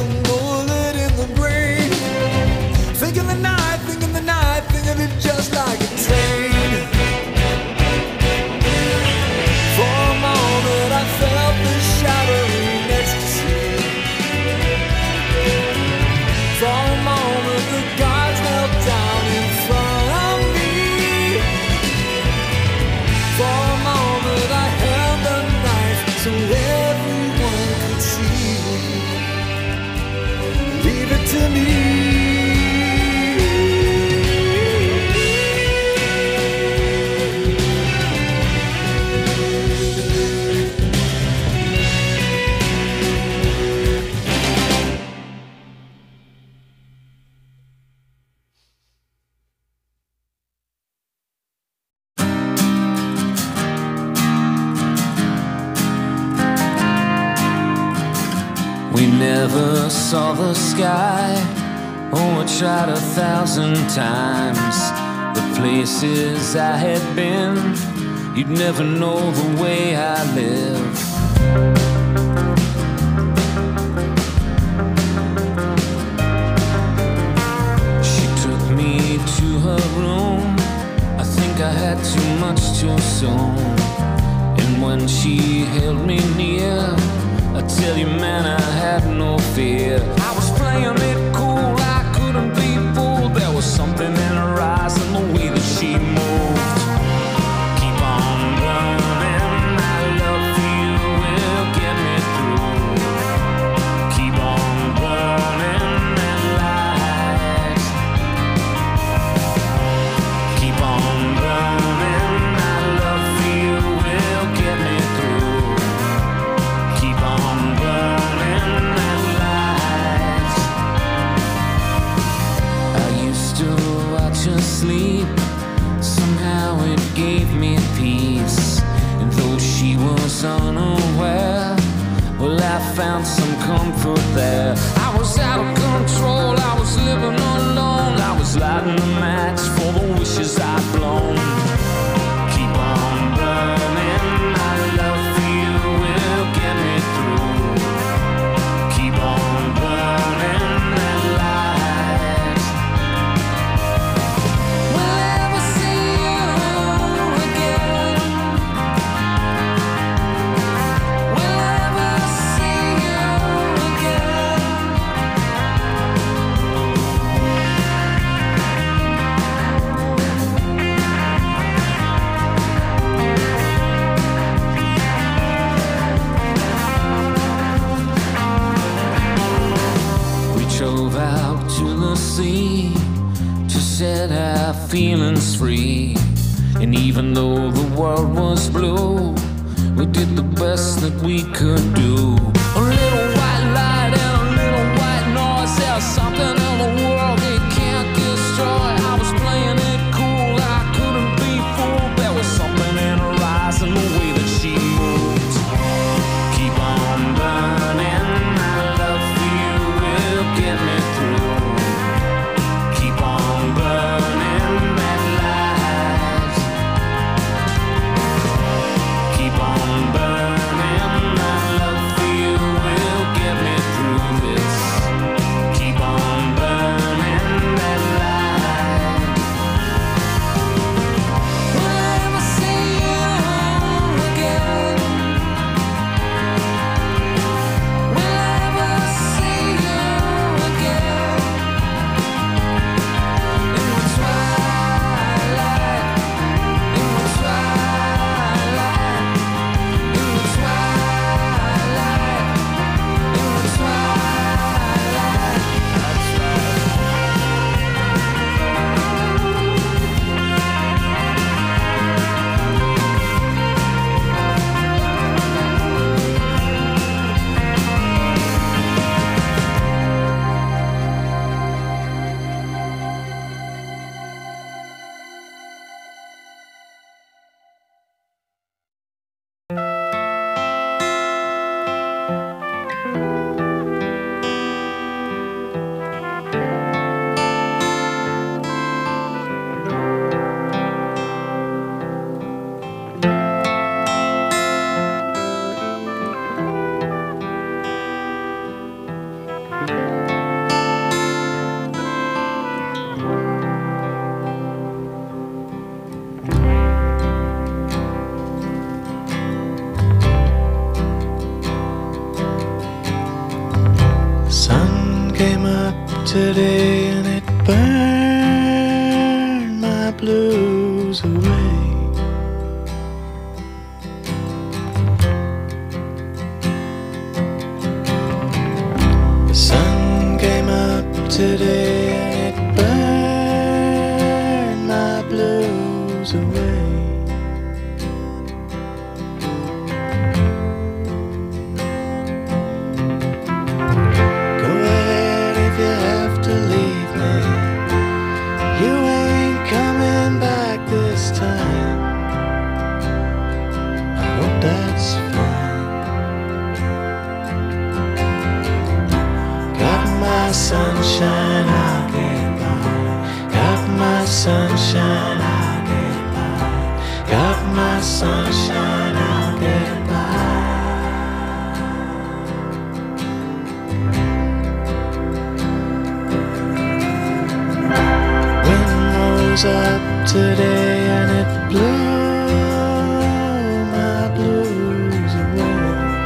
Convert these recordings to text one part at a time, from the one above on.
mullet in the brain. Thinking the night, thinking it just like a train. For a moment I felt the shattering ecstasy. For a moment the gods knelt down in front of me. For a moment I held the knife so everyone could see. Leave it to me. We never saw the sky. Oh, I tried 1,000 times. The places I had been, you'd never know the way I live. She took me to her room. I think I had too much too soon. And when she held me near, I tell you, man, I had no fear. I was playing it cool, I couldn't be fooled. There was something in her eyes and the way that she moved. Keep on burning, my love for you will get me through. Keep on burning that light. Keep on burning, my love for you will get me through. Keep on burning that light. I used to watch her sleep. Somehow it gave me peace. And though she was unaware, well, I found some comfort there. I was out of control, I was living alone. I was lighting a match for the wishes I'd blown. Keep on burning, my love for you will get me through. Keep on burning that light. Will I ever see you again? Will I ever see you again? We drove out to the sea to set our feelings free. And even though the world was blue, we did the best that we could do. A little white light and a little white noise. There's something in the world it can't destroy. I was playing it cool, I couldn't be fooled. There was something in her eyes and the way that she moved. Keep on burning, my love for you will get me through. Keep on burning that light. Keep on burning, my love for you came up today and it burned my blues away. The sun came up today and it burned my blues away. Sunshine, I'll get by. Got my sunshine, I'll get by. Got my sunshine, I'll get by. Wind rose up today and it blew my blues away.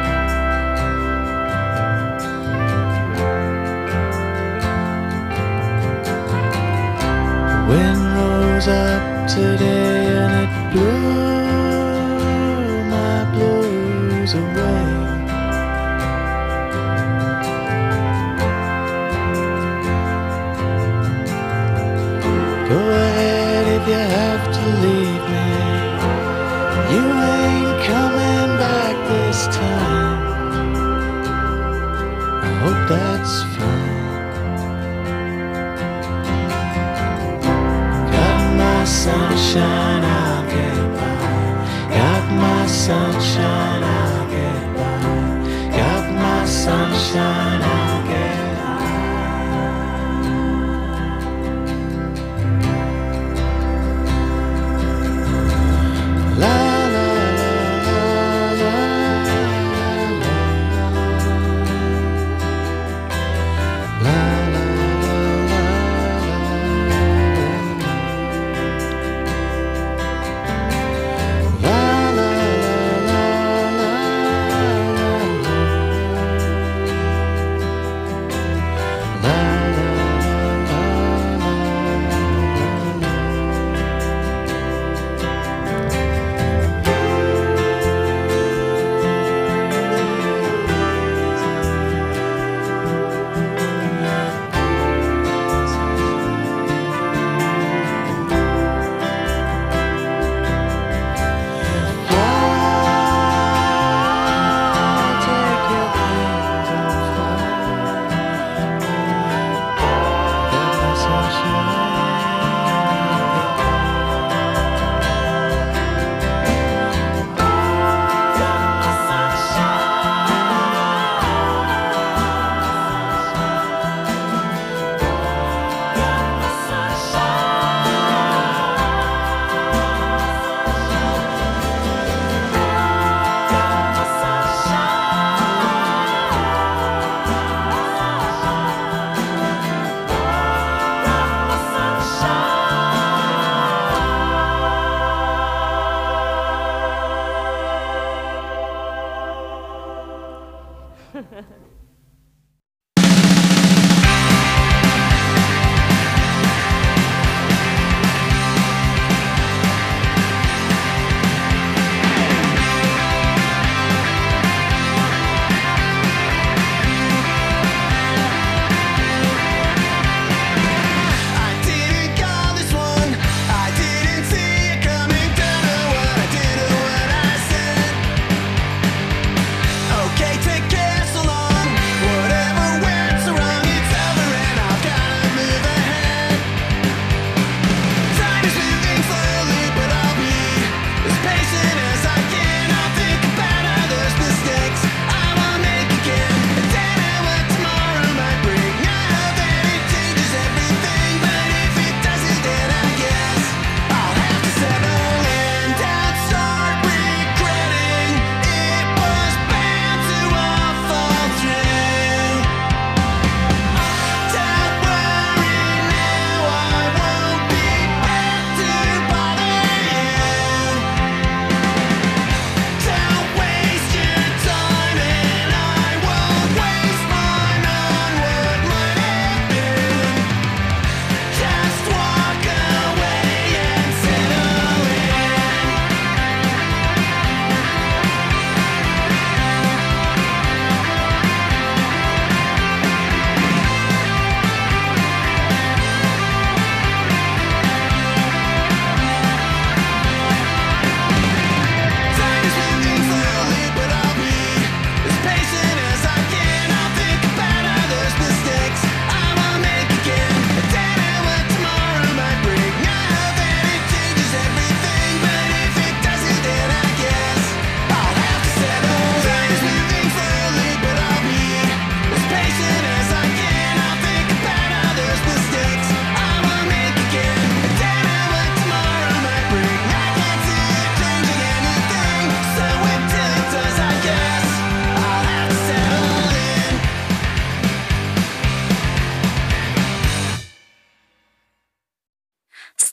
Wind rose up today and it blew my blues away. Go ahead if you have to leave me. You ain't coming back this time. I hope that's fine. Sunshine, I'll get by. Got my sunshine, I'll get by. Got my sunshine, I'll get by. La la la la la la la.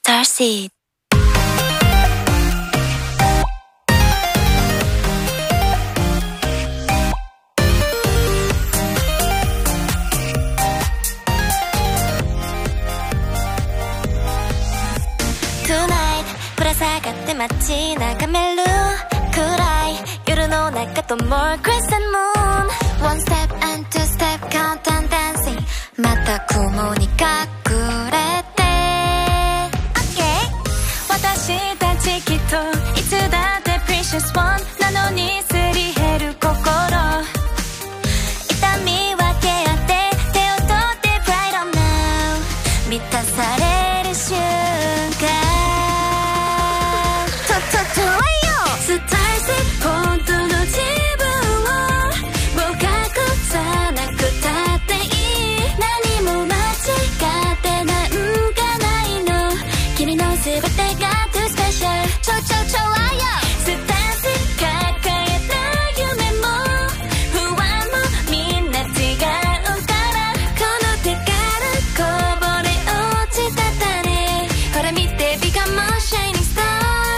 Starseedぶら下がって街眺める暗い夜の中と More crescent moon One step and two step countdown dancing また雲に隠れて OK 私たちきっといつだって Precious one なのにすり減る心痛み分け合って手を取って Right on now 満たされる瞬間本当の自分をもう隠さなくたっていい何も間違ってなんかないの君の全てが too special 超愛よスタンス抱えた夢も不安もみんな違うからこの手からこぼれ落ちた種ほら見て Become a shining star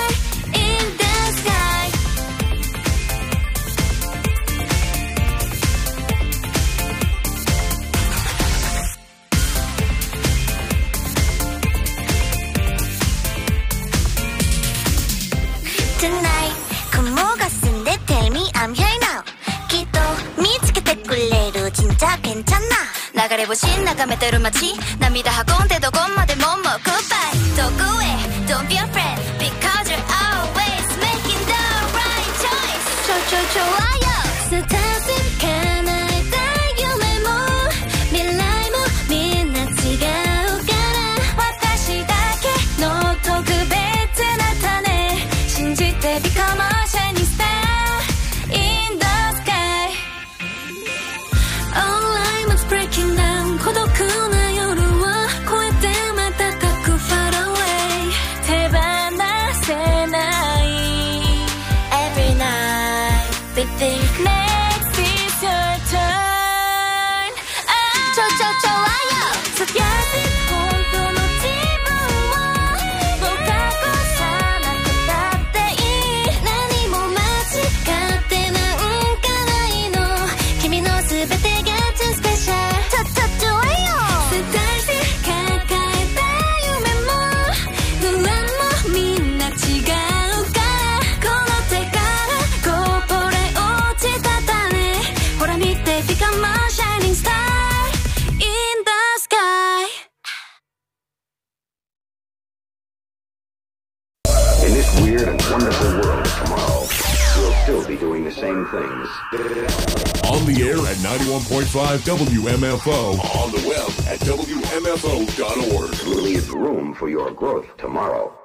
Tonight 雲が澄んで Tell me I'm here now きっと見つけてくれる진짜 괜찮아流れ星眺めてる街涙運んでどこまでももう Goodbye どこへ Don't be afraid Because you're always making the right choice 超愛よスタンス叶えた夢も未来もみんな違うから私だけの特別な種信じて Become a shining star in the sky All I'm is breaking down 孤独な夜は越えて瞬く far away 手放せない Every night we think next is your turn 超愛よそりゃ本当の自分をもう隠さなくたっていい何も間違ってなんかないの君の全てが too special 超愛よスタイル抱えた夢も不安もみんな違うからこの手からこぼれ落ちた種ほら見て Become a shining star in the sky In this weird and wonderful world of tomorrow, we'll still be doing the same things. On the air at 91.5 WMFO. On the web at WMFO.org. We'll leave room for your growth tomorrow.